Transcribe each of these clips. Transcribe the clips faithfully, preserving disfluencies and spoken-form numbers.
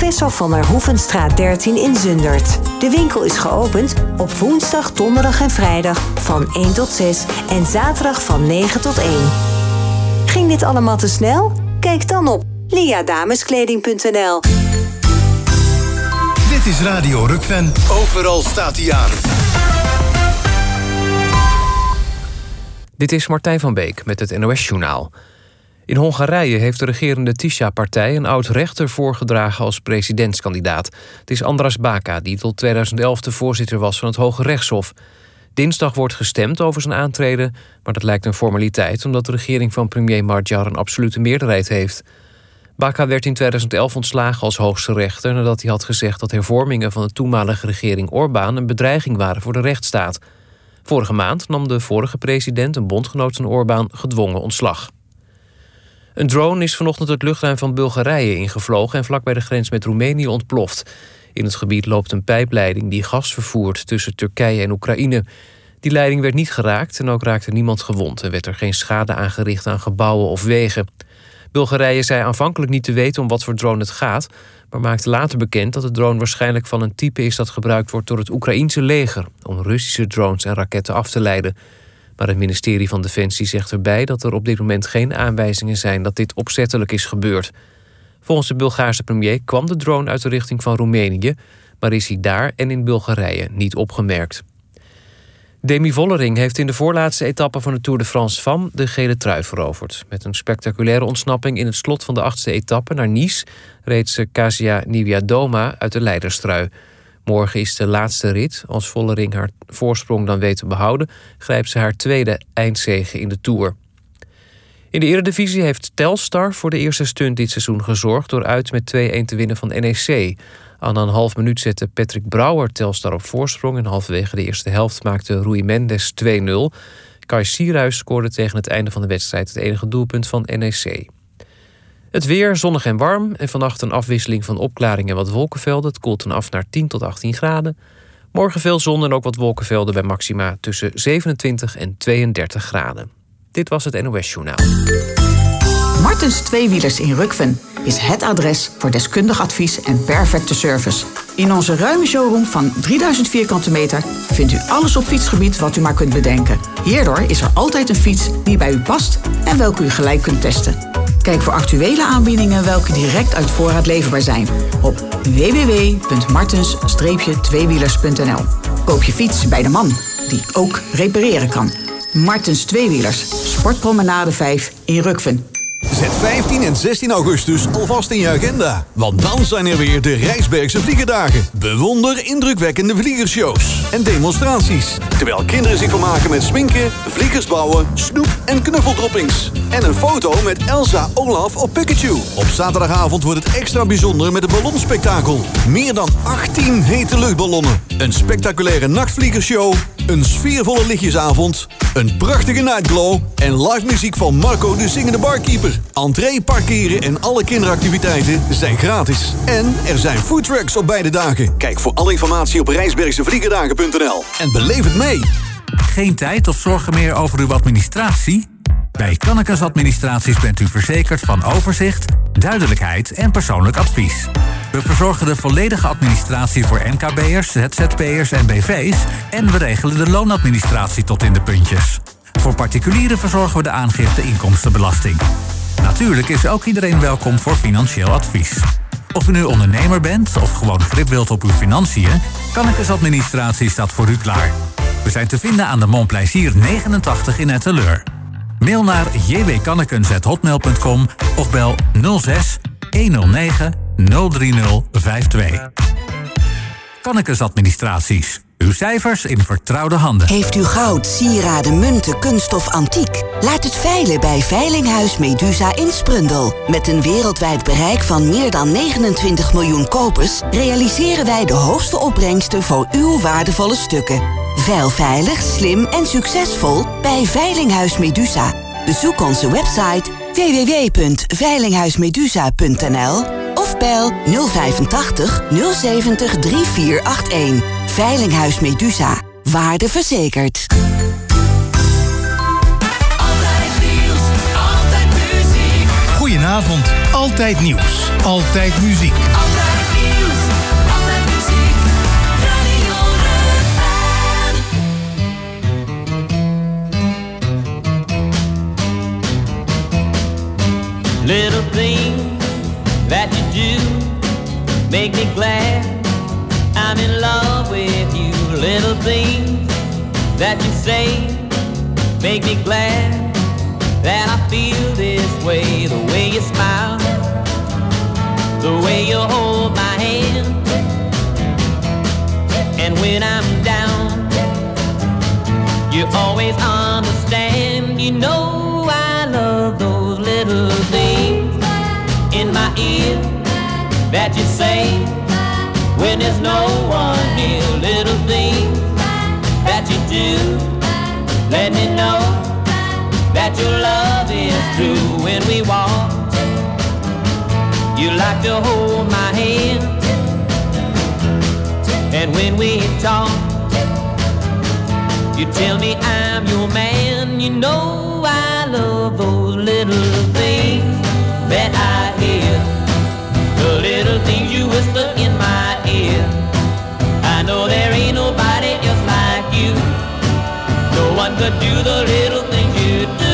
Professor van der Hoevenstraat dertien in Zundert. De winkel is geopend op woensdag, donderdag en vrijdag van één tot zes en zaterdag van negen tot één. Ging dit allemaal te snel? Kijk dan op liadameskleding punt n l. Dit is Radio Rukven. Overal staat hij aan. Dit is Martijn van Beek met het N O S-journaal. In Hongarije heeft de regerende Tisza-partij een oud-rechter voorgedragen als presidentskandidaat. Het is Andras Baka, die tot tweeduizend elf de voorzitter was van het Hoge Rechtshof. Dinsdag wordt gestemd over zijn aantreden, maar dat lijkt een formaliteit omdat de regering van premier Magyar een absolute meerderheid heeft. Baka werd in tweeduizend elf ontslagen als hoogste rechter nadat hij had gezegd dat hervormingen van de toenmalige regering Orbán een bedreiging waren voor de rechtsstaat. Vorige maand nam de vorige president, een bondgenoot van Orbán, gedwongen ontslag. Een drone is vanochtend het luchtruim van Bulgarije ingevlogen en vlak bij de grens met Roemenië ontploft. In het gebied loopt een pijpleiding die gas vervoert tussen Turkije en Oekraïne. Die leiding werd niet geraakt en ook raakte niemand gewond en werd er geen schade aangericht aan gebouwen of wegen. Bulgarije zei aanvankelijk niet te weten om wat voor drone het gaat, maar maakte later bekend dat de drone waarschijnlijk van een type is dat gebruikt wordt door het Oekraïense leger om Russische drones en raketten af te leiden. Maar het ministerie van Defensie zegt erbij dat er op dit moment geen aanwijzingen zijn dat dit opzettelijk is gebeurd. Volgens de Bulgaarse premier kwam de drone uit de richting van Roemenië, maar is hij daar en in Bulgarije niet opgemerkt. Demi Vollering heeft in de voorlaatste etappe van de Tour de France Femmes de gele trui veroverd. Met een spectaculaire ontsnapping in het slot van de achtste etappe naar Nice reed ze Kasia Niewiadoma uit de leiderstrui. Morgen is de laatste rit. Als Vollering haar voorsprong dan weet te behouden, grijpt ze haar tweede eindzege in de Tour. In de Eredivisie heeft Telstar voor de eerste stunt dit seizoen gezorgd door uit met twee-een te winnen van N E C. Aan een half minuut zette Patrick Brouwer Telstar op voorsprong en halverwege de eerste helft maakte Rui Mendes twee nul. Kai Sierhuis scoorde tegen het einde van de wedstrijd het enige doelpunt van N E C. Het weer, zonnig en warm en vannacht een afwisseling van opklaringen en wat wolkenvelden. Het koelt dan af naar tien tot achttien graden. Morgen veel zon en ook wat wolkenvelden bij maxima tussen zevenentwintig en tweeëndertig graden. Dit was het N O S-journaal. Martens Tweewielers in Rukven is het adres voor deskundig advies en perfecte service. In onze ruime showroom van drieduizend vierkante meter vindt u alles op fietsgebied wat u maar kunt bedenken. Hierdoor is er altijd een fiets die bij u past en welke u gelijk kunt testen. Kijk voor actuele aanbiedingen welke direct uit voorraad leverbaar zijn op w w w punt martens tweewielers punt n l. Koop je fiets bij de man die ook repareren kan. Martens Tweewielers, Sportpromenade vijf in Rukven. Zet vijftien en zestien augustus alvast in je agenda. Want dan zijn er weer de Rijsbergse Vliegerdagen. Bewonder indrukwekkende vliegershows en demonstraties. Terwijl kinderen zich vermaken met sminken, vliegers bouwen, snoep en knuffeldroppings. En een foto met Elsa, Olaf of Pikachu. Op zaterdagavond wordt het extra bijzonder met een ballonspektakel. Meer dan achttien hete luchtballonnen. Een spectaculaire nachtvliegershow. Een sfeervolle lichtjesavond. Een prachtige nightglow. En live muziek van Marco de Zingende Barkeeper. Entree, parkeren en alle kinderactiviteiten zijn gratis. En er zijn foodtrucks op beide dagen. Kijk voor alle informatie op rijsbergsevliegerdagen punt n l. En beleef het mee. Geen tijd of zorgen meer over uw administratie? Bij Kannekes Administraties bent u verzekerd van overzicht, duidelijkheid en persoonlijk advies. We verzorgen de volledige administratie voor N K B'ers, Z Z P'ers en B V's... en we regelen de loonadministratie tot in de puntjes. Voor particulieren verzorgen we de aangifte inkomstenbelasting. Natuurlijk is ook iedereen welkom voor financieel advies. Of u nu ondernemer bent of gewoon grip wilt op uw financiën, Kannekes Administratie staat voor u klaar. We zijn te vinden aan de Montplaisir negenentachtig in Etteleur. Mail naar j w kannekens apenstaartje hotmail punt com of bel nul zes honderdnegen nul drie nul vijf twee. Kannekes Administraties. Uw cijfers in vertrouwde handen. Heeft u goud, sieraden, munten, kunststof, antiek? Laat het veilen bij Veilinghuis Medusa in Sprundel. Met een wereldwijd bereik van meer dan negenentwintig miljoen kopers realiseren wij de hoogste opbrengsten voor uw waardevolle stukken. Veil veilig, slim en succesvol bij Veilinghuis Medusa. Bezoek onze website w w w punt veilinghuismedusa punt n l of bel nul vijfentachtig nul zeventig drie vier acht een. Veilinghuis Medusa. Waarde verzekerd. Altijd nieuws, altijd muziek. Goedenavond. Altijd nieuws. Altijd muziek. Altijd nieuws. make me glad. I'm in love with you. Little things that you say make me glad that I feel this way. The way you smile, the way you hold my hand, and when I'm down, you always understand. You know I love those little things in my ear that you say when there's no one here. Little things that you do, let me know that your love is true. When we walk, you like to hold my hand, and when we talk, you tell me I'm your man. You know I love those little things that I hear, the little things you whisper in my ear. I know there ain't nobody else like you. No one could do the little things you do.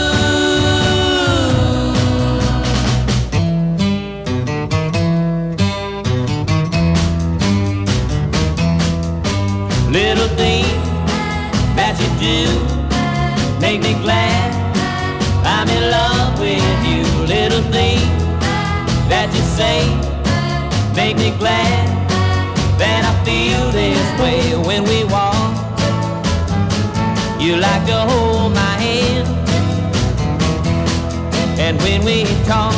Little things that you do make me glad. I'm in love with you. Little things that you say make me glad that I feel this way. When we walk, you like to hold my hand, and when we talk,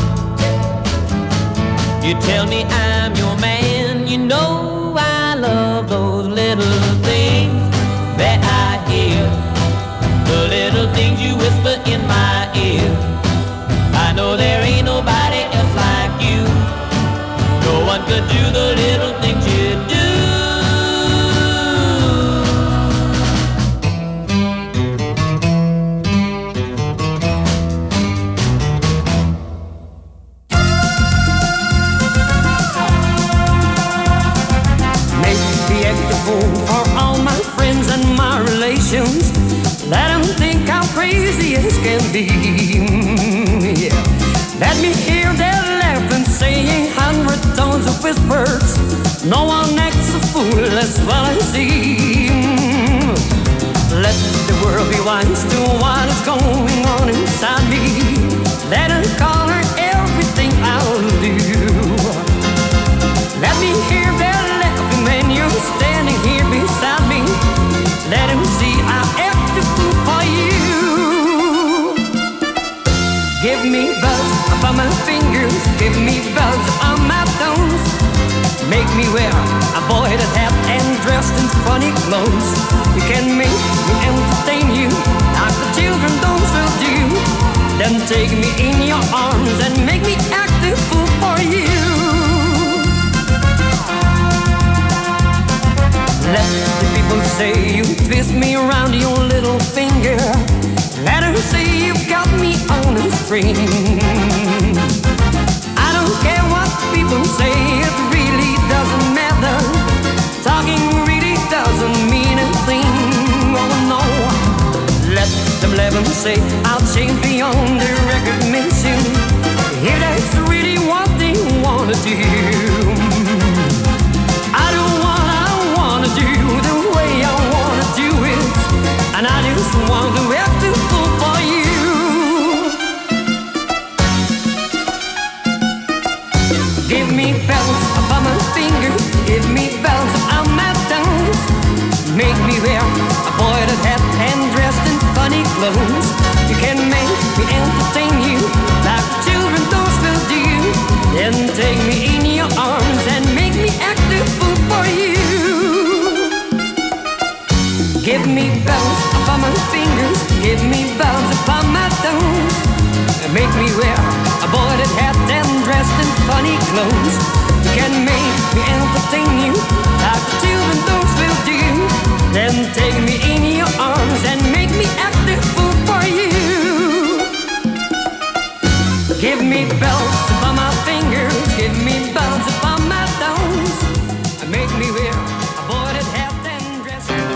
you tell me I'm your man. You know I love those little things that I hear, the little things you whisper in my ear. I know there ain't nobody else like you. No one could do the little things you do. Maybe act the fool for all my friends and my relations. Let them think I'm crazy as can be. Yeah. Let me hear their laughing, saying hundred tones of whispers. No one acts a fool as well as he. Let the world be wise to what is going on inside me. Let them color everything I'll do. Let me hear their laughing when you're standing here beside me. Let them see I act a fool for you. Give me buzz upon my fingers, give me buzz on my toes. Make me wear a boyed hat and dressed in funny clothes. You can make me entertain you like the children don't will do. Then take me in your arms and make me act a fool for you. Let the people say you twist me around your little finger. Let them say you've got me on a string. I don't care what people say, it really doesn't matter. Talking really doesn't mean a thing. Oh no. Let them let them say I'll change beyond the recognition. If that's really what they wanna do. I do what I wanna do the way I wanna do it, and I just want to act a fool for you. Give me bells upon my finger, give me bells on my toes. Make me wear a boyed hat and dressed in funny clothes. You can make me entertain you like the children those will do. Then take me in your arms and make me act a fool for you. Give me bells upon my fingers, give me bells upon my toes. Make me wear a boyed hat and dressed in funny clothes. You can make me entertain you like the children those will do. Then take me in your arms and make me act a fool for you. Give me bells upon my fingers, give me bells upon my toes. Make me wear a boyed hat and dressed in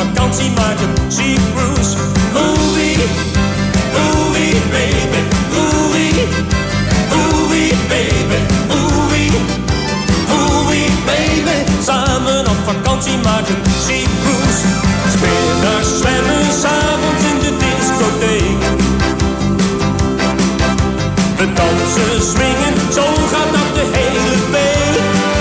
vakantie maken. Sea cruise, oei, oei baby, oei, oei baby, oei, oei baby. Samen op vakantie maken. Sea cruise, 's middags zwemmen, 's avonds in de discotheek. We dansen, swingen, zo gaat dat de hele week.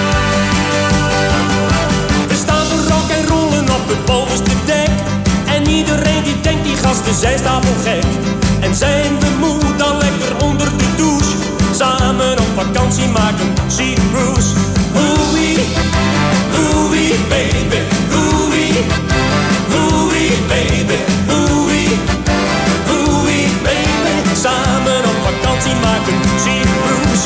We staan te rock en rollen op het bovenste dek. En iedereen die denkt die gasten zijn stapelgek. En zijn we moe dan lekker onder de douche. Samen op vakantie maken. Sea cruise, oei, oei baby, oei, oei baby, oei, oei baby. Samen op vakantie maken. Sea cruise.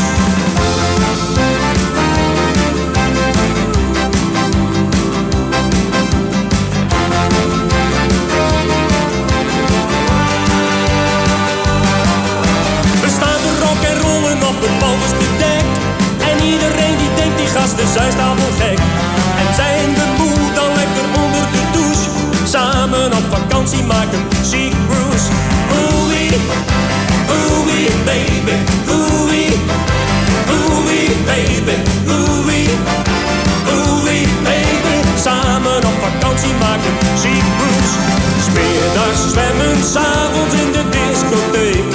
We staan te rock en rollen op het bovenste dek. En iedereen die denkt die gasten zijn stapelgek. En zijn we moe dan lekker onder de douche. Samen op vakantie maken. Sea cruise, oei, oei baby, oei, oei baby, oei, oei baby. Samen op vakantie maken. Sea cruise, 's middags zwemmen, 's avonds in de discotheek.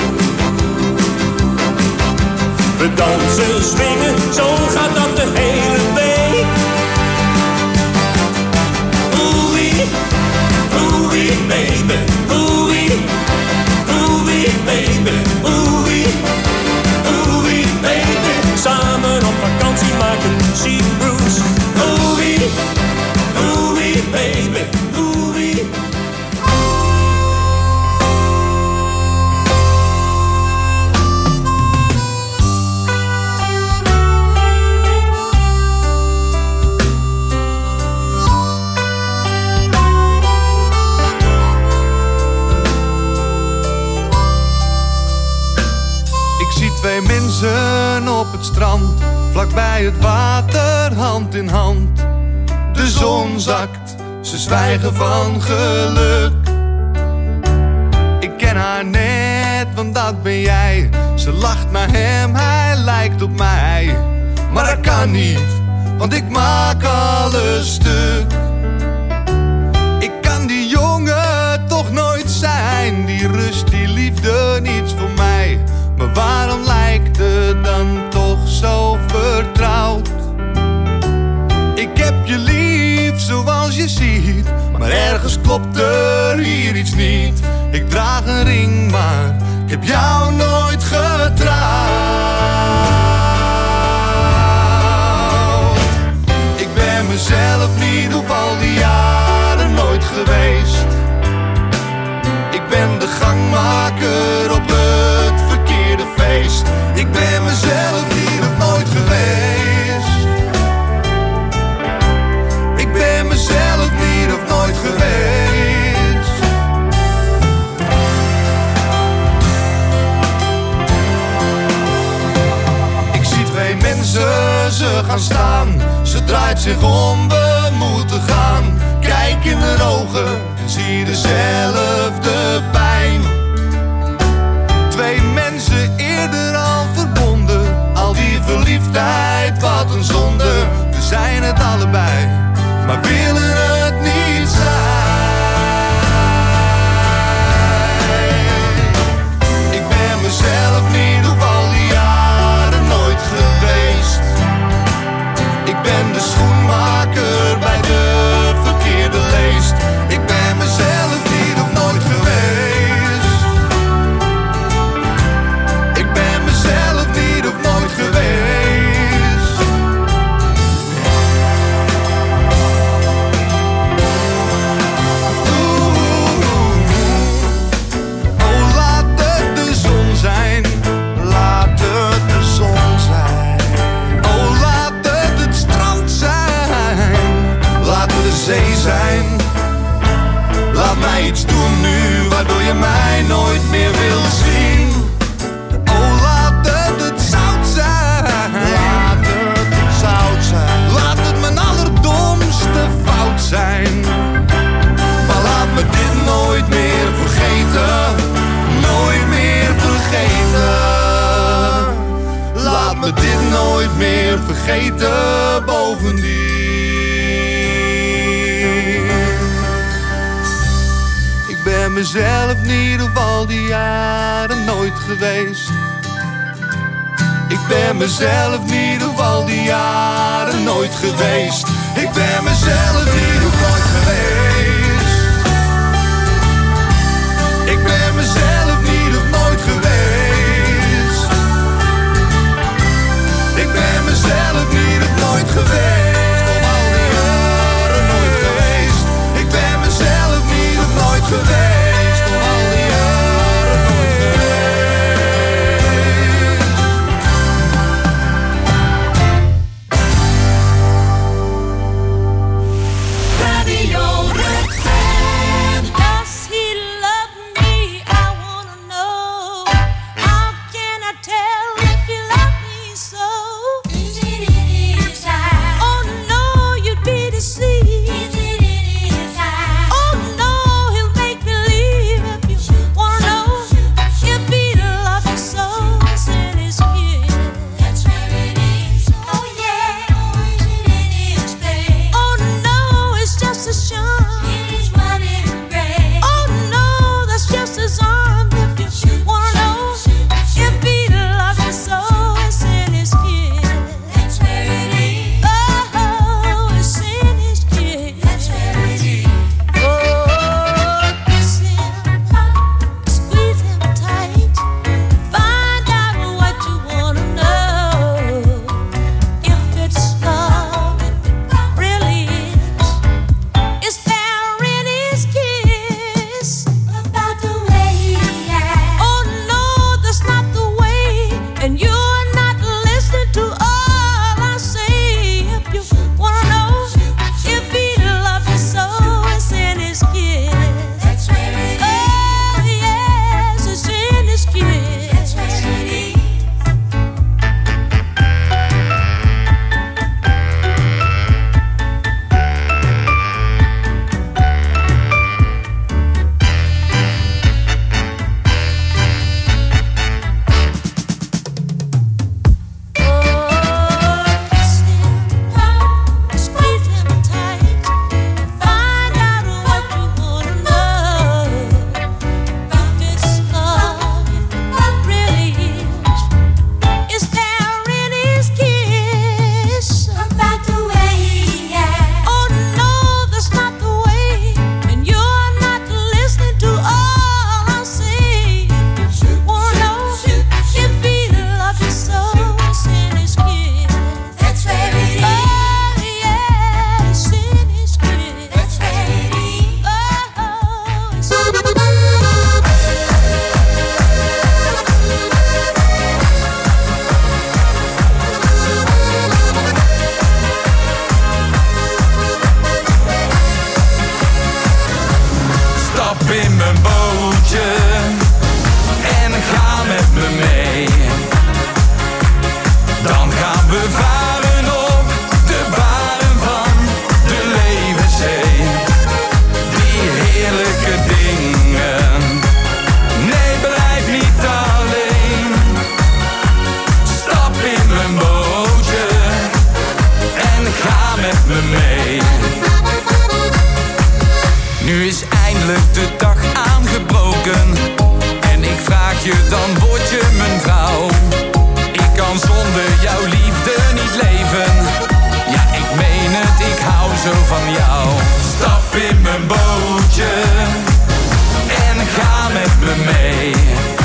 We dansen, swingen, zo gaat dat de hele week. Oei, oei baby, oei, oei baby, oei, oei baby. Samen op vakantie maken. Sea cruise, oei, oei baby, oei. Twee mensen op het strand, vlakbij het water, hand in hand. De zon zakt, ze zwijgen van geluk. Ik ken haar net, want dat ben jij. Ze lacht naar hem, hij lijkt op mij. Maar dat kan niet, want ik maak alles stuk. Ik kan die jongen toch nooit zijn. Die rust, die liefde, niets voor mij. Maar waarom lijkt het dan toch zo vertrouwd? Ik heb je lief zoals je ziet, maar ergens klopt er hier iets niet. Ik draag een ring, maar ik heb jou nooit getrouwd. Ik ben mezelf niet op al die jaren nooit geweest. Ik ben de gangmaker op het verkeerde feest. Ik ben mezelf niet of nooit geweest. Ik ben mezelf niet of nooit geweest. Ik zie twee mensen, ze gaan staan. Ze draait zich om, we moeten gaan. Kijk in haar ogen en zie dezelfde pijn. Twee mensen eerder al verbonden. Al die verliefdheid, wat een zonde. We zijn het allebei, maar willen het niet zijn. Ik ben mezelf niet op al die jaren nooit geweest. Ik ben de schoenmaker bij de verkeerde leest. Ik ben mezelf niet of nooit geweest. Ik ben mezelf niet of nooit geweest. Oeh, oh laat het de zon zijn. Laat het de zon zijn. Oh laat het het strand zijn. Laat het de zee zijn. Laat mij iets doen nu, waardoor je mij nooit meer wil zien. Oh, laat het het zout zijn. Laat het het zout zijn. Laat het mijn allerdomste fout zijn. Maar vergeten bovendien. Ik ben mezelf in ieder geval die jaren nooit geweest. Ik ben mezelf in ieder geval die jaren nooit geweest. Ik ben mezelf in ieder geval nooit geweest. Ik ben mezelf in ieder geval nooit geweest. Ik ben mezelf in ieder geval nooit geweest. Om al die jaren nooit geweest. Ik ben mezelf in ieder geval nooit geweest. Om al die jaren nooit geweest. Radio Rukven. Does he love me? I wanna know. How can I tell if he loves me so? Is it in his eyes? Oh no, you'd be deceived. Is it in his eyes? Oh no, he'll make believe if you wanna know. If he loves you so, it's in his kiss. That's where it is. Oh yeah, oh is it in his face? Oh no, it's just a charm. It is what it embraces. Oh no, that's just his arm. If you wanna know, if he loves you so, it's in his kiss. That's where it is. Oh, it's in his kiss. That's where it is. Oh, kiss him, squeeze him tight. Find out what you wanna know. If it's love, if it really is. Is there in his kiss about the way he acts? Oh no, that's not the way, and you're not listening to all I say. If you wanna know if he loves you so, it's in his kiss. That's where it is. Oh yes, it's in his kiss. That's where it is. Oh, kiss him, squeeze him tight. Find out what you wanna know. If it's love, if it really is. Is there in his kiss about the way he acts? Oh no, that's not the way, and you're not listening to all I say. If you wanna know if he loves you so, it's in his kiss. That's where it is. Oh yeah, it's in his kiss. That's where it is. Oh, it's in his kiss. Stap in mijn bootje en ga met me mee. Dan gaan we varen op de baren van de levenszee. Die heerlijke dingen, nee blijf niet alleen. Stap in mijn bootje en ga met me mee. Nu is eindelijk de dag aangebroken en ik vraag je, dan word je mijn vrouw. Ik kan zonder jouw liefde niet leven. Ja, ik meen het, ik hou zo van jou. Stap in mijn bootje en ga met me mee.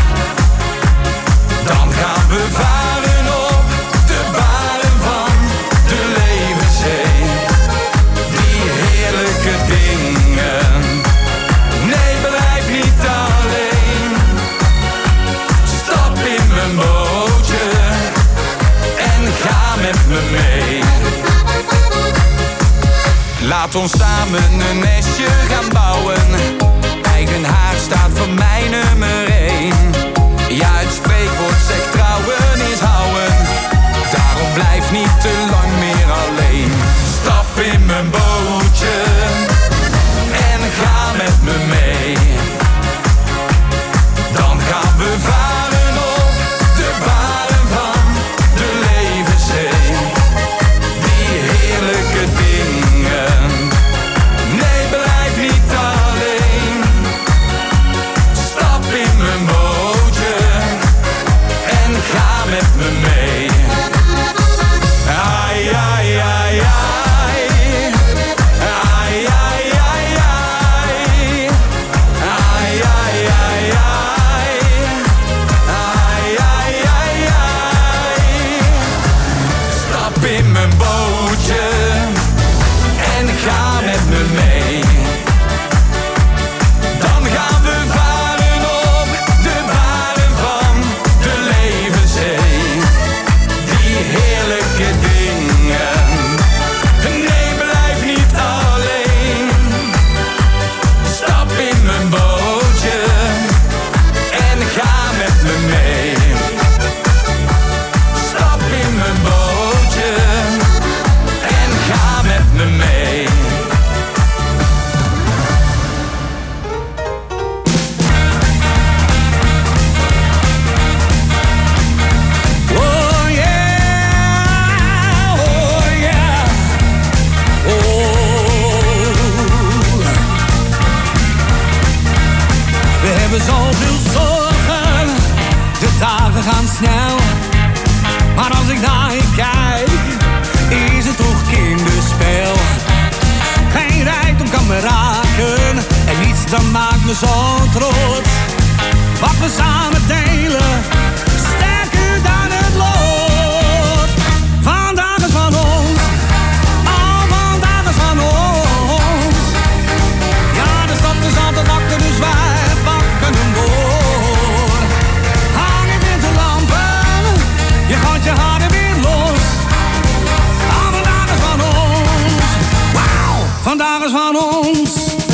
Dan gaan we varen op de baren van de levenszee. Die heerlijke dingen, nee blijf niet alleen. Stap in mijn bootje en ga met me mee. Laat ons samen een nestje gaan bouwen. Eigen haard staat voor mij nummer één. Ja, het spreekwoord zegt trouwen is houden. Daarom blijf niet te lang meer alleen. Stap in mijn bootje en ga met me mee. Dan gaan we varen op de baren van de levenszee. hebben zoveel zorgen, de dagen gaan snel. Maar als ik naar je kijk, is het toch kinderspel. Geen rijkdom kan me raken en niets dan maakt me zo trots. Wat we samen delen, sterker dan het lot. Vandaag is van ons, oh vandaag is van ons. Ja, de stad is altijd wakker, dus wij pakken hem door. Hang in winterlampen, je gaat je harder weer los. Oh, vandaag is van ons, wauw, vandaag is van ons.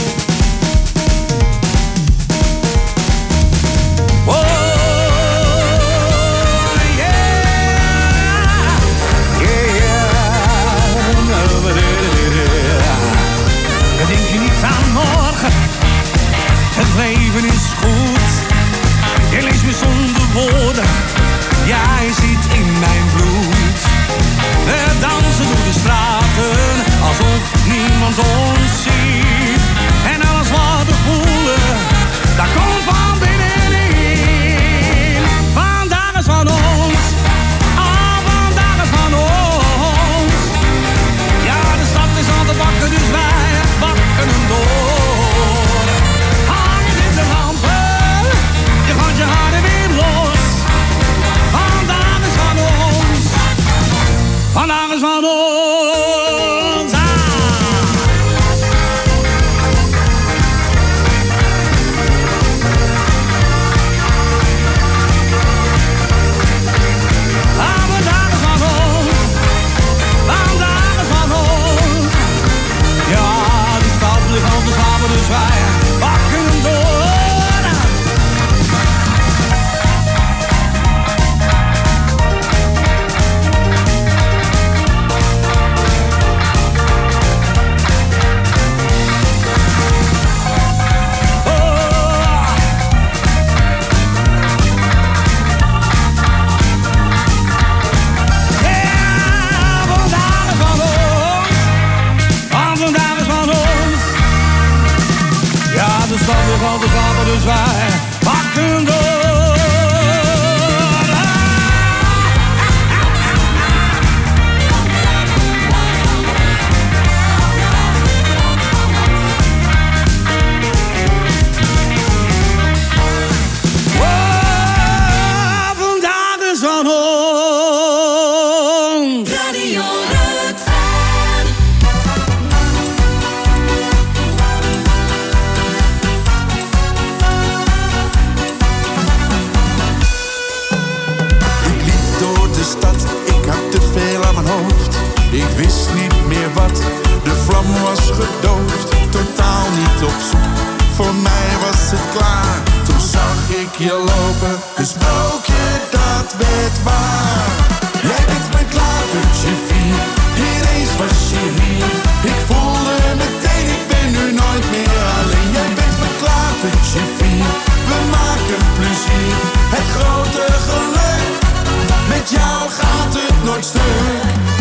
Het leven is goed, je leest me zonder woorden, jij zit in mijn bloed. We dansen door de straten, alsof niemand ons ziet. En alles wat we voelen, dat komt van binnenin. Vandaag is van ons, oh vandaag is van ons. Ja, de stad is altijd wakker, dus wij wakken hem door. Je harder weer los. Vandaag is van ons. Vandaag is van ons. Ah. Ah, vandaag is van ons. Vandaag is van ons. Ja, de stad ligt al te slapen, dus wij pakken hem door. De stad ligt al te slapen, dus wij pakken door. Oh, vandaag is van ons. Radio ik wist niet meer wat, de vlam was gedoofd, totaal niet op zoek. Voor mij was het klaar, toen zag ik je lopen, een sprookje dat werd waar. Jij bent mijn klavertje vier, ineens was je hier. Ik voelde meteen, ik ben nu nooit meer alleen. Jij bent mijn klavertje vier, we maken plezier. Het grote geluk, met jou gaat het nooit stuk.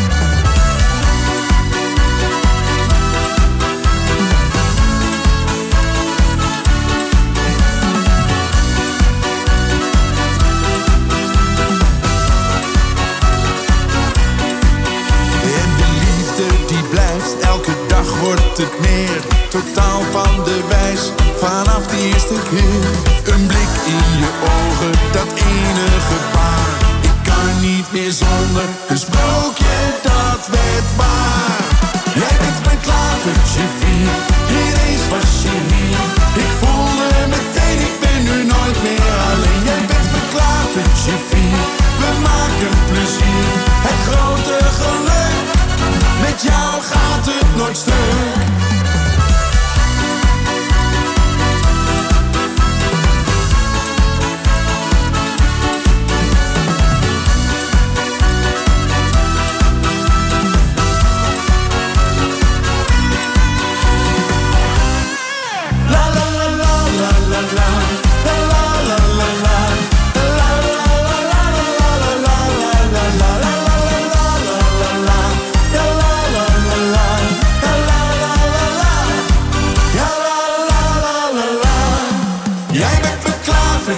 Elke dag wordt het meer, totaal van de wijs, vanaf de eerste keer. Een blik in je ogen, dat ene gebaar. Ik kan niet meer zonder, een sprookje dat werd waar. Jij bent mijn klavertje vier, ineens was je hier. Ik voelde meteen, ik ben nu nooit meer alleen. Jij bent mijn klavertje vier, we maken plezier. Het grote geluk, met jou gaat het nooit stuk.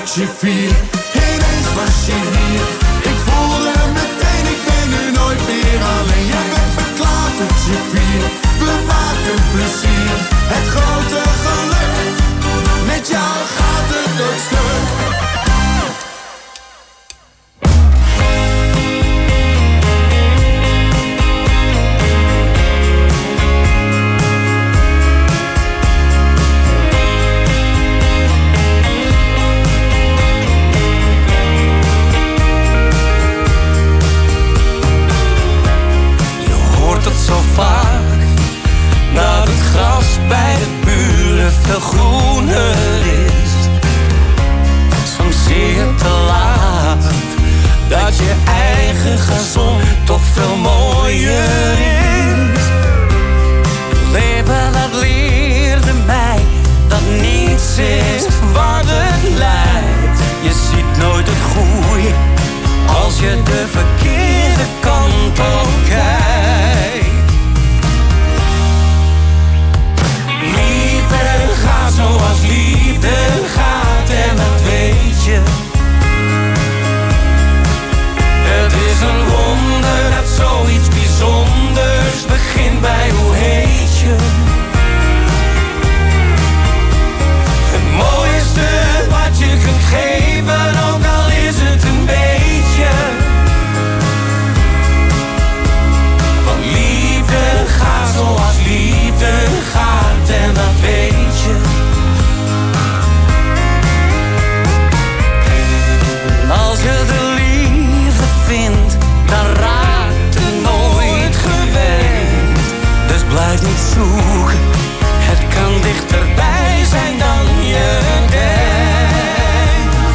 je vier. Ineens was je hier. Ik voelde meteen, ik ben nu nooit meer alleen. Jij bent mijn klavertje vier. We maken plezier. Het grote geluk. Met jou gaat het ook stuk. Zo vaak dat het gras bij de buren veel groener is. Soms zie je te laat dat je eigen gazon toch veel mooier is. Leven dat leerde mij dat niets is wat het lijkt. Je ziet nooit het goede als je de verkeerde kant op kijkt. Liefde gaat zoals liefde gaat en dat weet je. Het is een wonder dat zoiets bijzonders begint bij hoe heet je. Het mooiste wat je kunt geven, ook al is het een beetje. Want liefde gaat zoals liefde gaat en dat weet je. En als je de liefde vindt, dan raakt het nooit gewend. Dus blijf niet zoeken, het kan dichterbij zijn dan je denkt.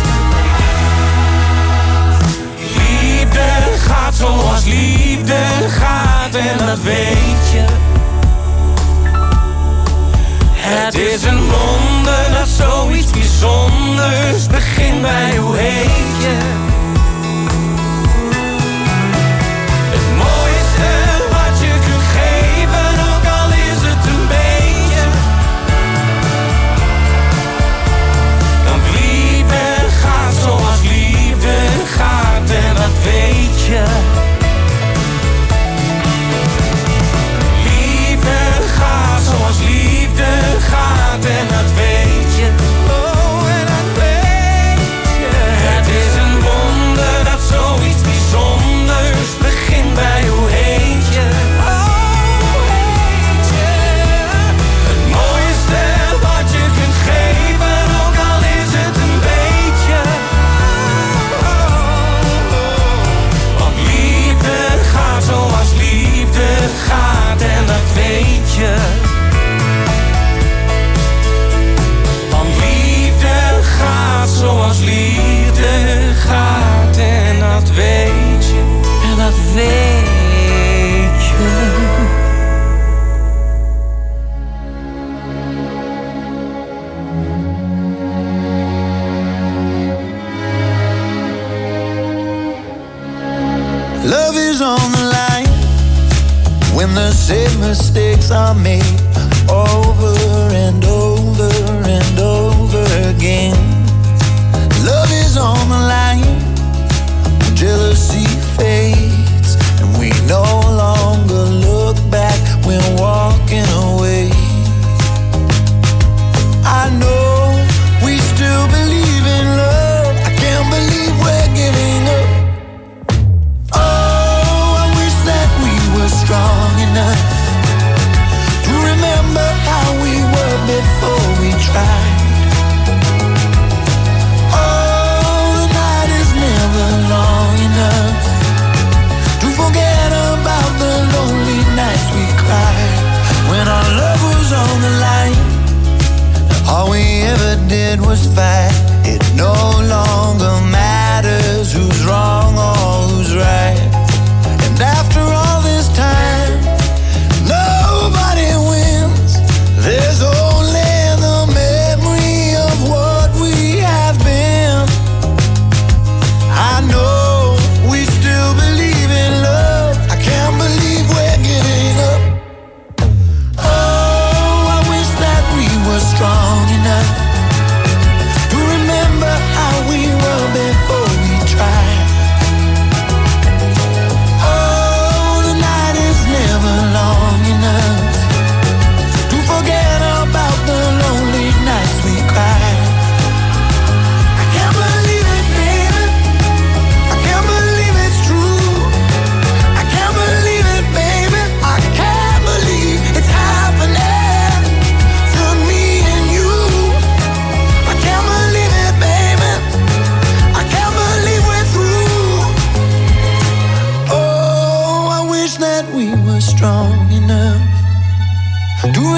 Liefde gaat zoals liefde gaat en dat weet je. Het is een wonder dat zoiets bijzonders begint bij hoe heet je. Het mooiste wat je kunt geven, ook al is het een beetje. Want liefde gaat zoals liefde gaat en dat weet je. Liefde gaat zoals liefde gaat en dat weet je. Oh, en dat weet je. Het is een wonder dat zoiets bijzonders begint bij hoe heet je. Oh, hoe heet je. Het mooiste wat je kunt geven, ook al is het een beetje. Oh, oh, oh. Want liefde gaat zoals liefde gaat en dat weet je. Zoals liefde gaat en dat weet je, en dat weet je. Love is on the line when the same mistakes are made over and over and over again. Love is on the line when jealousy fades and we no longer look back when walking away. I know we still believe in love. I can't believe we're giving up. Oh, I wish that we were strong enough to remember how we were before we tried. Long enough to forget about the lonely nights we cried when our love was on the line. All we ever did was fight. It no longer matters who's wrong or who's right. And after all this time, nobody wins. There's only the memory of what we have been. I know we still believe in love. I can't believe we're giving up. Oh, I wish that we were strong enough to remember how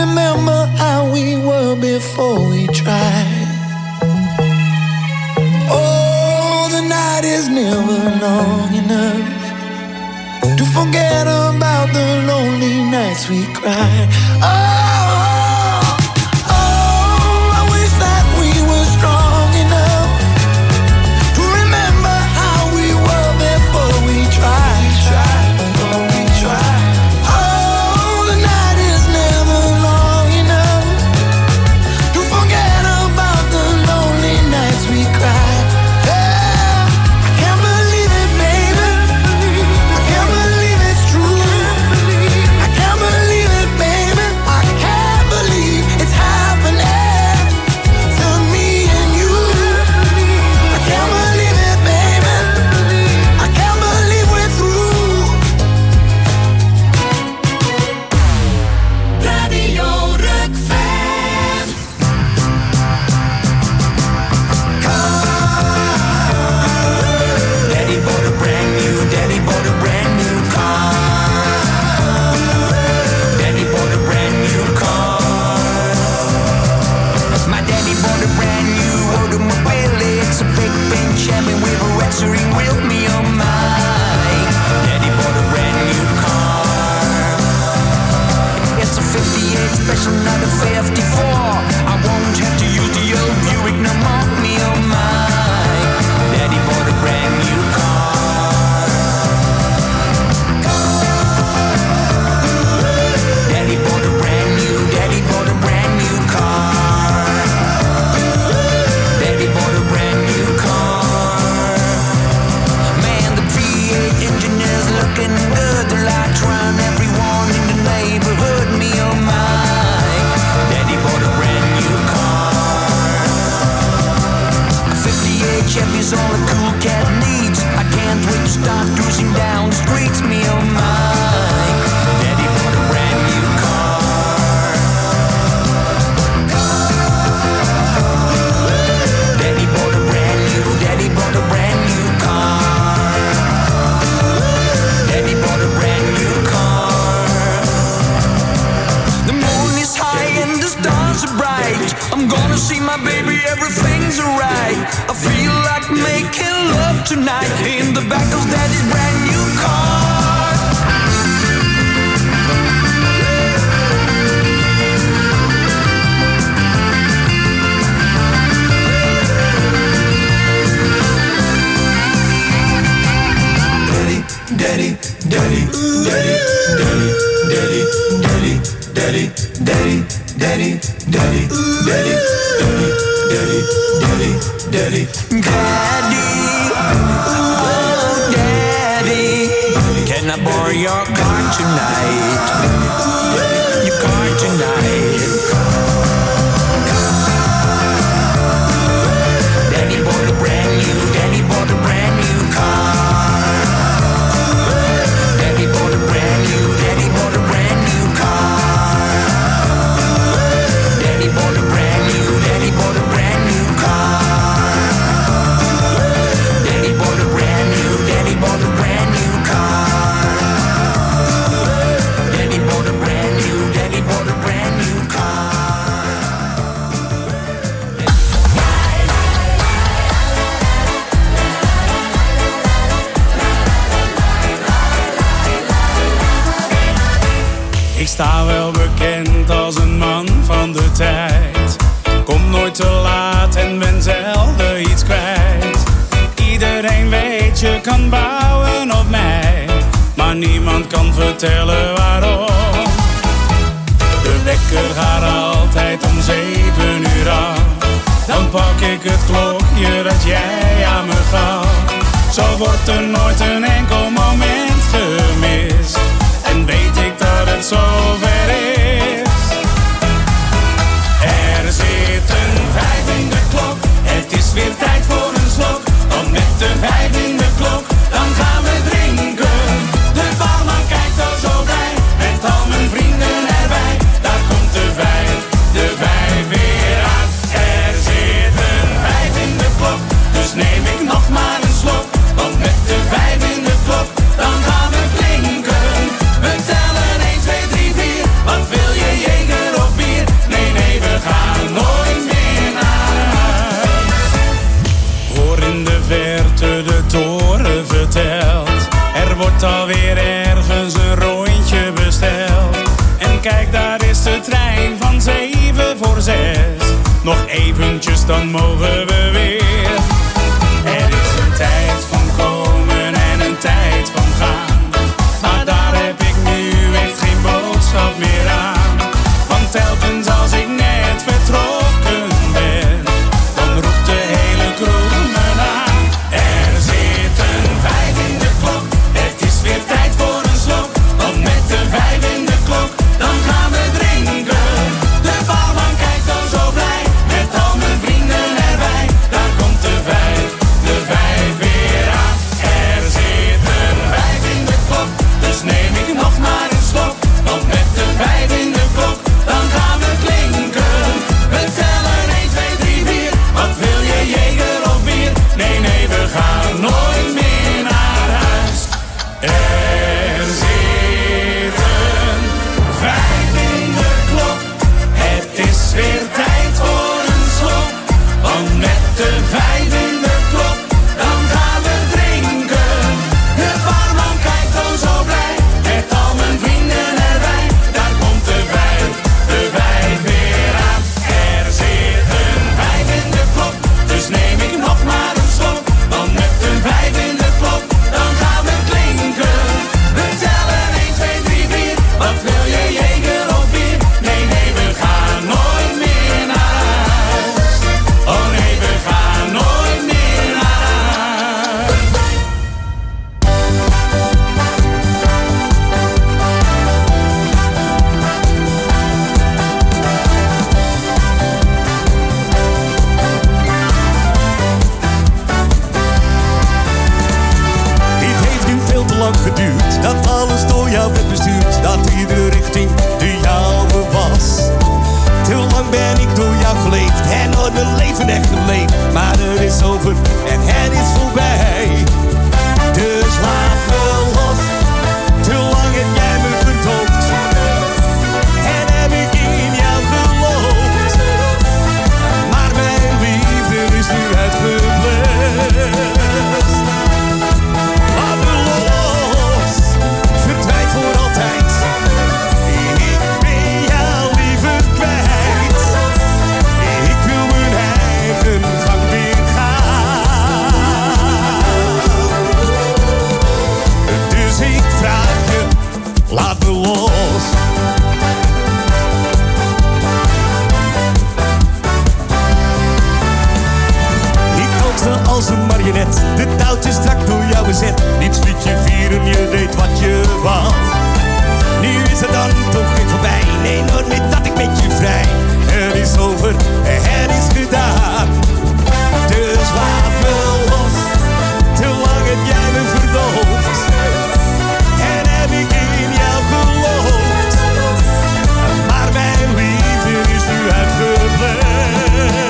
remember how we were before we tried. Oh, the night is never long enough to forget about the lonely nights we cried. Oh, oh, I wish that we were strong enough to remember how we were before we tried. tried, before we tried. Oh, the night is never long enough to forget about the lonely nights we cried. Yeah, I can't believe it, baby. I can't believe it's true. I can't believe it, baby. I can't believe it's happening to me and you. I can't believe it, baby. I can't believe we're through. Radio Rukven. Daddy bought a brand new, daddy bought a brand new car. Daddy bought a brand new car. My daddy bought a brand new automobile. It's a big pink Chevy with a red steering wheel. Me oh my. Daddy bought a brand new car. It's a fifty-eight special, not a fifty-four. I won't have to use the old Buick no more. Me oh my. Daddy bought a brand new car. Daddy bought a brand new, daddy bought a brand new car. Daddy bought a brand new car. Man, the V eight engine is looking good. The lights round everyone in the neighborhood. Me oh my. Daddy bought a brand new car. A fifty-eight Chevy's all a cool cat needs. I can't wait to start cruising down the streets. Me oh my. Daddy bought a brand new car. Daddy bought a brand new, daddy bought a brand new car. Daddy bought a brand new car. The moon is high and the stars are bright. I'm gonna see my baby, everything's alright. I feel like making love tonight in the back of daddy's brand new car. Daddy, daddy, daddy, daddy, daddy, daddy, daddy, daddy, daddy, daddy, daddy, daddy, daddy, daddy, daddy, daddy, oh daddy, can I borrow your car tonight? Your car tonight. Daddy bought a brand new, daddy bought a brand new car. Daddy bought a brand new, daddy bought a brand new car. Daddy bought a brand new, daddy bought a brand new car. Daddy bought a brand new, daddy bought a brand new car. Daddy bought a brand new, daddy bought a brand new car. Ik sta wel bekend als een man van de tijd. Kom nooit te laat en ben zelden iets kwijt. Iedereen weet je kan bouwen op mij, maar niemand kan vertellen waarom. De wekker gaat altijd om zeven uur af. Dan pak ik het klokje dat jij aan me gaf. Zo wordt er nooit een enkel moment gemist. En weet ik dat het zover is. Er zit een vijf in de klok. Het is weer tijd voor een slok. Want met de vijf in de klok, dan gaan we drinken. De barman kijkt al zo blij, met al mijn vrienden erbij. Daar komt de vijf, de vijf weer aan. Er zit een vijf in de klok, dus neem ik nog maar een slok. Want met de vijf in de voor zes. Nog eventjes, dan mogen we weer. Er is een tijd van komen en een tijd van gaan. Maar daar heb ik nu echt geen boodschap meer aan. Want telkens als ik net vertrokken ben, dan roept de hele kroeg me aan. Er zit een vijf in de klok, het is weer tijd voor een slok. Want met de vijf in de klok, dan gaan we drinken. De barman kijkt dan zo blij, met al mijn vrienden erbij. Daar komt de vijf, de vijf weer aan. Er zit een vijf in de klok, dus neem ik nog maar een slok. Want met de vijf in de klok, dan gaan we klinken. We tellen één, twee, drie, vier. Wat wil je, jeger of bier? Nee, nee, we gaan nooit meer naar huis. Er zit een vijf in de klok. Het is weer tijd voor een slok. Want met de vijf in de klok, dan gaan we drinken. De barman kijkt dan zo blij, met al mijn vrienden erbij. Daar komt de vijf, de vijf weer aan. Er zit een vijf in de klok, dus neem ik nog maar een slok. Want met de vijf in de klok, dan gaan we klinken. We tellen één, twee, drie, vier. Wat wil je, jeger of bier? Nee, nee, we gaan nooit meer naar huis. Oh nee, we gaan nooit meer naar huis. Dit heeft nu veel te lang geduurd, dat alles door jou werd bestuurd, dat iedere richting de jouwe was. Te lang ben ik door jou geleefd en nooit mijn leven echt geleefd. Maar het is over en het is voorbij. Dus laat me los, te lang heb jij me verdoofd. En heb ik in jou geloofd. Maar mijn liefde is nu uitgeblust. Laat me los, verdwijnt voor altijd. Ik ben jou liever kwijt. Ik wil mijn eigen gang weer gaan. Dus ik vraag je, laat me los. Ik danste als een marionet, de touwtjes strak door jou bezet. Niets liet je vieren, je deed wat je wou. Nu is het dan toch weer voorbij, nee, nooit meer dat ik met je vrij. Het is over, het is gedaan. Dus laat me los, te lang heb jij me verdoofd. En heb ik in jou geloofd. Maar mijn liefde is nu uitgeblust.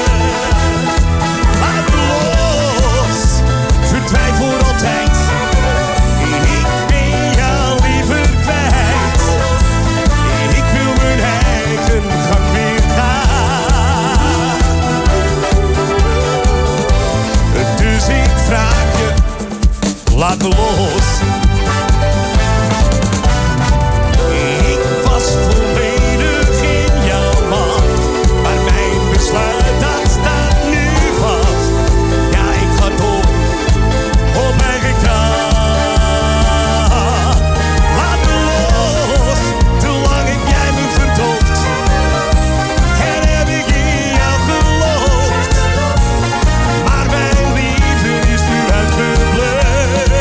Laat me los, verdwijnt voor altijd. Ik ben jou liever kwijt. Ik wil mijn eigen gang weer gaan. Dus ik vraag je, laat me los. Ik was volledig in jouw macht, maar mijn besluit dat staat nu vast. Ja, ik ga door op eigen kracht. Laat me los, te lang heb jij me verdoofd. En heb ik in jou geloofd. Maar mijn liefde is nu uitgeblust.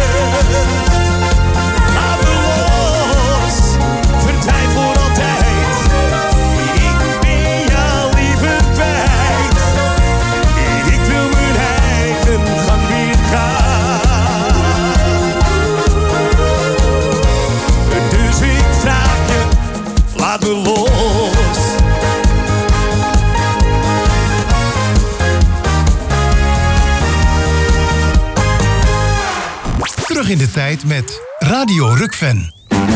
Laat me los, verdwijnt voor altijd. Ik ben jou liever kwijt. Ik wil mijn eigen gang weer gaan. Dus ik vraag je, laat me los. Terug in de tijd met Radio Rukven.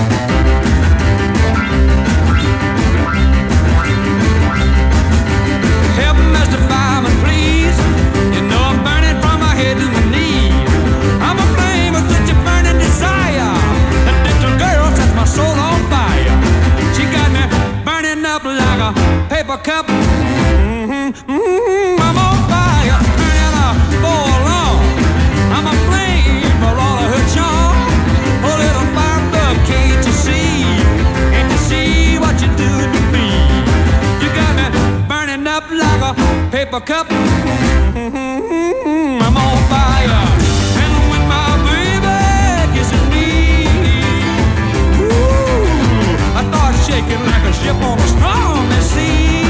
Help me, Mister Fireman, please. You know I'm burning from my head to my knees. I'm a flame of such a burning desire. That little girl sets my soul on fire. She got me burning up like like a paper cup. Mm-hmm, mm-hmm, I'm on fire, burning up for long. I'm a flame for all of her charm. A little firebug, can't you see? Can't you see what you do to me? You got me burning up like a paper cup. Mm-hmm, I'm on fire. And when my baby kisses me, ooh, I start shaking like a ship on a stormy sea.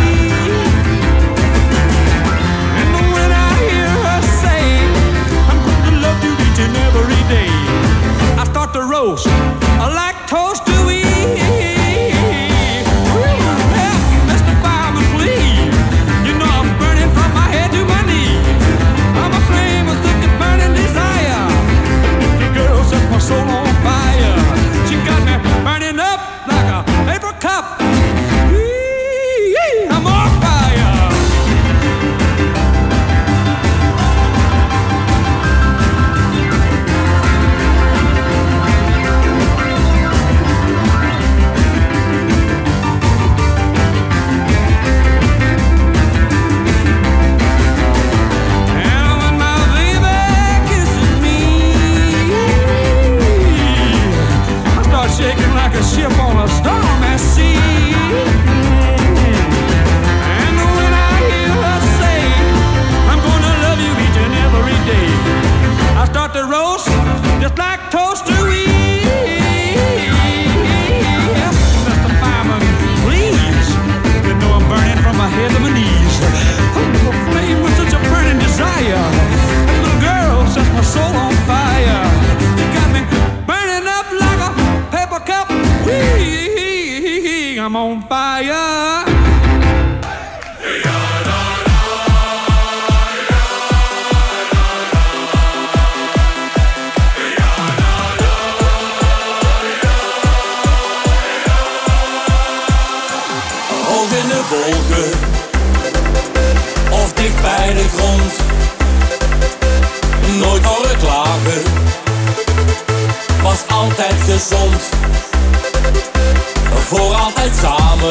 And when I hear her say, I'm going to love you each and every day, I start to roast like toast to eat. Mister Fireman, please, you know I'm burning from my head to my knees. I'm a flame with thick burning desire. The girl set my soul on fire. She got me burning up like a paper cup. I'm on fire. And when my baby kisses me, I start shaking like a ship on a stormy sea. And when I hear her say, I'm gonna love you each and every day, I start to roast just like toast to eat. Mister Fireman, please, you know I'm burning from my head to my knees. I'm a flame with such a burning desire. That little girl sets my soul on fire. You got me burning up like a paper cup. Wee, I'm on fire. Hoog in de wolken of dicht bij de grond, nooit horen klagen, was altijd gezond. Voor altijd samen,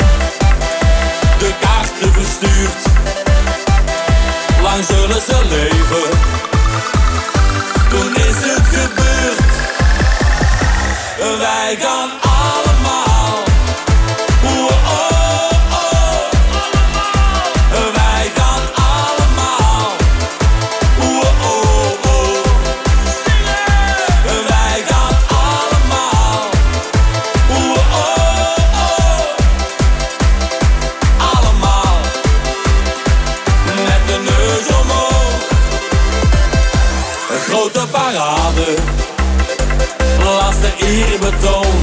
de kaarten verstuurd, lang zullen ze leven. Toen is het gebeurd, wij gaan allemaal. Oeh, oh, oh. Wij gaan allemaal. Oeh, oh, oh. Wij gaan allemaal. Oeh, oh, oh. Allemaal. Met de neus omhoog. Een grote parade. Laatste eerbetoon.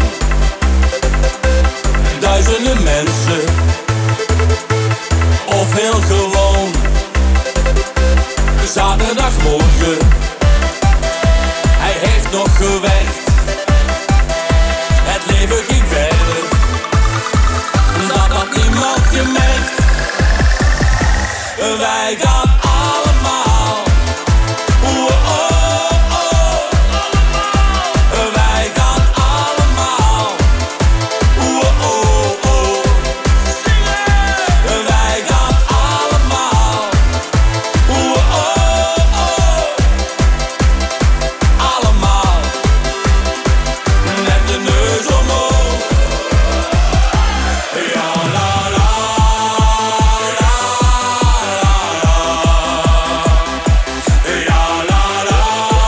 Duizenden mensen, of heel gewoon. Zaterdagmorgen, hij heeft nog gewerkt. Het leven ging verder, dat had niemand gemerkt. Wij gaan allemaal. Oeh, oh, oh. Wij gaan allemaal. Oeh, oh, oh. Wij gaan allemaal. Oeh, oh, oh. Allemaal. Met de neus omhoog. Ja, la, la, la, la, la. Ja, la, la,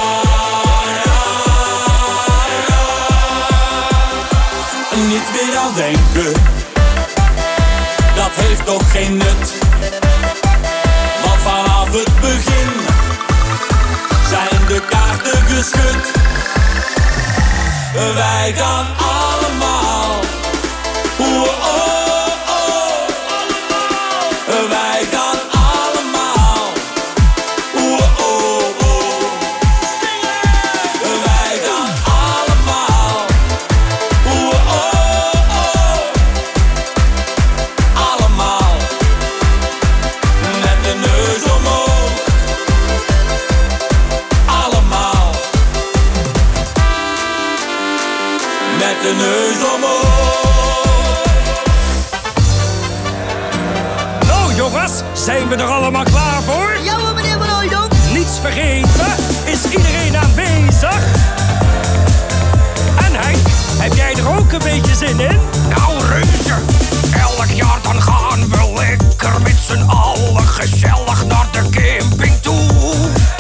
la, la. Niet meer aan denken, dat heeft toch geen nut. Want vanaf het begin zijn de kaarten geschud. Wij gaan allemaal. Oeh, oh, oh. Wij gaan allemaal. Oeh, oh, oh. Wij gaan allemaal. Oeh, oh, oh. Allemaal. Met de neus omhoog. Allemaal. Met de neus omhoog. Klaas, zijn we er allemaal klaar voor? Ja hoor, meneer Van Hooijdonk. Niets vergeten, is iedereen aanwezig? En Henk, heb jij er ook een beetje zin in? Nou reuze, elk jaar dan gaan we lekker met z'n allen gezellig naar de camping toe.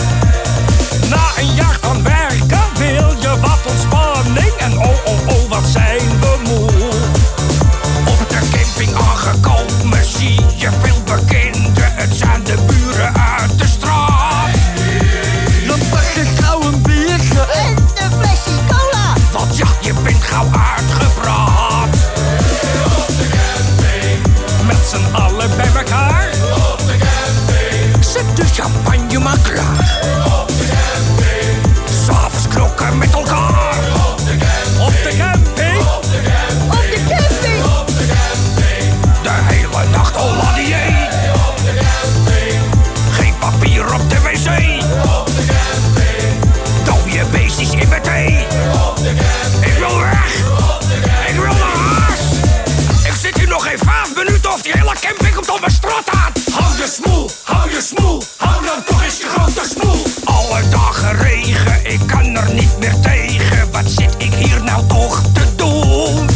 Na een jaar van werken wil je wat ontspanning en oh oh oh wat zijn we moe. Op de camping aangekomen zie je veel bekenden, het zijn de buren uit de straat. Dan pak ik gauw een biertje en een flesje cola. Want ja, je bent gauw uitgepraat. Op de camping, met z'n allen bij elkaar. Op de camping, zet de champagne maar klaar. Op de camping, s'avonds knokken met elkaar. Op de camping, op de camping, op de camping, op de camping, op de camping. De hele nacht al aan die op de camping. Geen papier op de wc. Op de camping. Dode beestjes in mijn thee. Op de camping. Ik wil weg. Op de camping. Ik wil naar huis. Ik zit hier nog geen vijf minuten of die hele camping komt op mijn straat aan. Hou je smoel, hou je smoel. Hou dan toch eens je grote smoel. Alle dagen regen, ik kan er niet meer tegen. Wat zit ik hier nou toch te doen?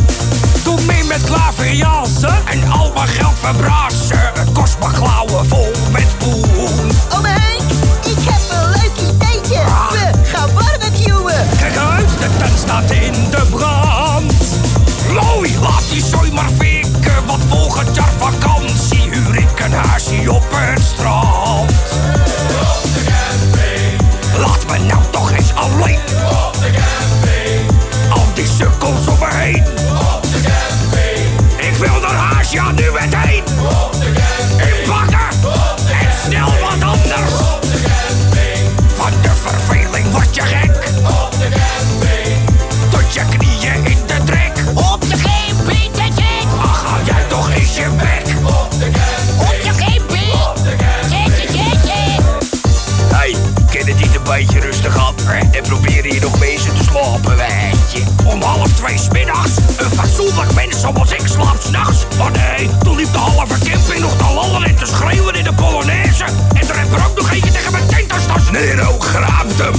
Doe mee met klaverjassen en al mijn geld verbrassen. Het kost me klauwen vol met poen. Oh Henk, ik heb een leuk ideetje. We gaan barbecuen. Kijk uit, de tent staat in de brand. Mooi, laat die zooi maar fikken. Want volgend jaar vakantie huur ik een huisje op het strand. Op de camping. Laat me nou toch eens alleen. Op de camping. Al die sukkels om me heen. Op de camping. Ik wil naar huis, ja nu meteen. Op de camping. Inpakken. En snel wat anders. Op de camping. Van de verveling word je gek. Op de camping. Tot je knieën in de trek. Op de camping, de gek. Ach, hou jij toch eens je bek. Op de camping. Op de camping. Op de camping. Zetje, zetje. Hey, ken het niet een beetje rustig aan? En probeer hier nog bezig te slapen, weet je. Om half twee 's middags. Een fatsoenlijk mens zoals ik slaapt 's nachts. Maar nee, toen liep de halve camping nog te lallen en te schreeuwen in de Polonaise. En er heb er ook nog eentje tegen mijn tent als tas. Nero graaft hem.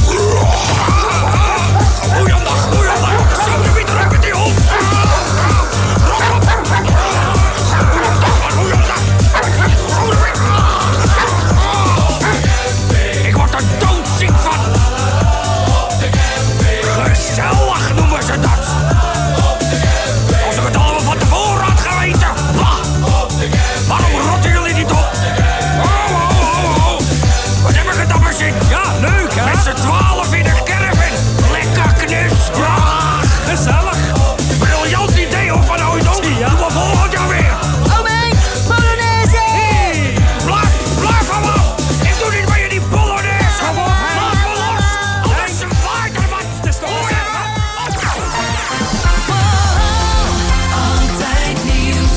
Goeiedag, goeiedag. Zie je wie terug met die hond? Ik word er doodziek van. Gezellig noemen ze dat. Als we het allemaal van tevoren had geweten. Bah. Waarom rotten jullie niet op? Oh, oh, oh, oh. Wat heb ik het dan zin? Ja, leuk hè? Met z'n twaalf in een caravan. Lekker knus. Ja, gezellig. Briljant idee hoor Van Hooijdonk. Ja. Doe maar volgend jaar weer. Oh Henk, Polonaise. Hey, blijf, blijf van me af. Ik doe niet bij je die Polonaise. Gewoon, laat me los. Anders zwaait er wat. Het is toch Hoor je me? Altijd nieuws,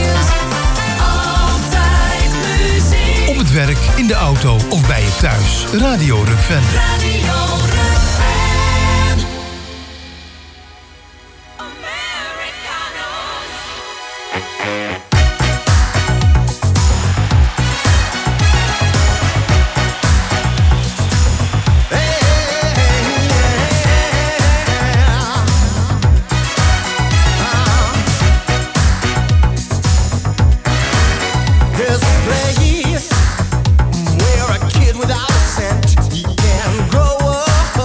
altijd muziek. Op het werk, in de auto of bij je thuis. Radio Rukven. Radio Rukven. There's a place where a kid without a cent, he can grow up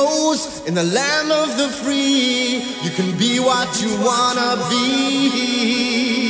knows in the land of the free, you can be what you wanna be.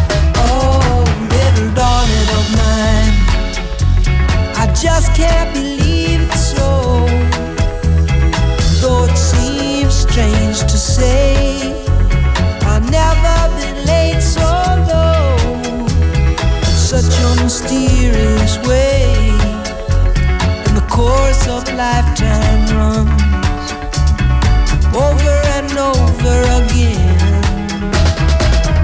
Just can't believe